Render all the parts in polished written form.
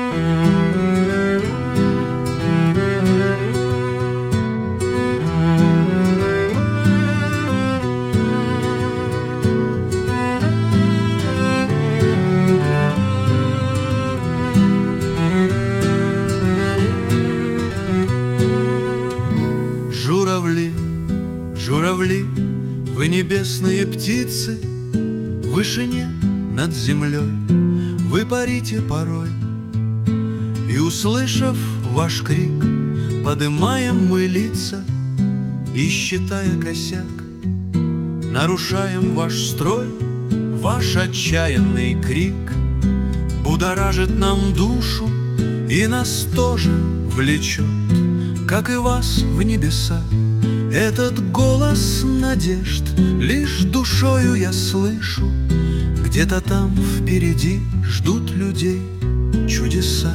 Журавли, журавли, вы небесные птицы, в вышине над землей вы парите порой. И, услышав ваш крик, подымаем мы лица, и, считая косяк, нарушаем ваш строй. Ваш отчаянный крик будоражит нам душу и нас тоже влечет, как и вас в небеса. Этот голос надежд лишь душою я слышу. Где-то там впереди ждут людей чудеса.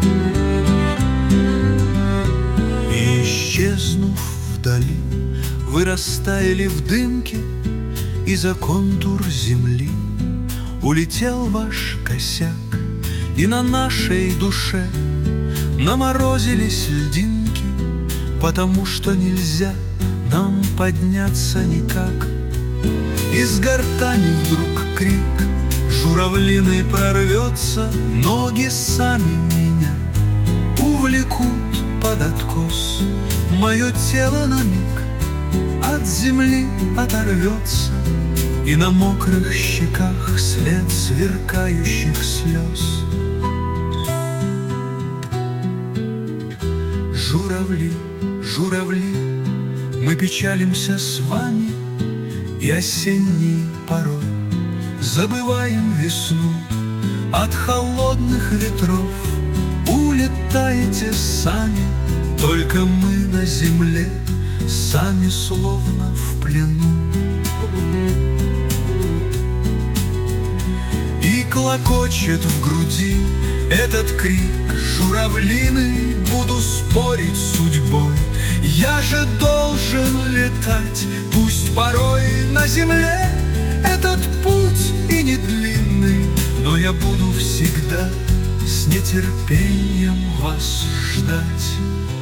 И, исчезнув вдали, вы растаяли в дымке, и за контур земли улетел ваш косяк. И на нашей душе наморозились льдинки, потому что нельзя нам подняться никак. Из гортани вдруг крик журавлиный прорвется, ноги сами меня увлекут под откос. Мое тело на миг от земли оторвется, и на мокрых щеках след сверкающих слез. Журавли, журавли, мы печалимся с вами, и осенней порой забываем весну. От холодных ветров улетаете сами, только мы на земле сами словно в плену. И клокочет в груди этот крик журавлиный, буду спорить с судьбой. Я же должен летать, пусть порой на земле этот путь и не длинный, но я буду всегда с нетерпением вас ждать.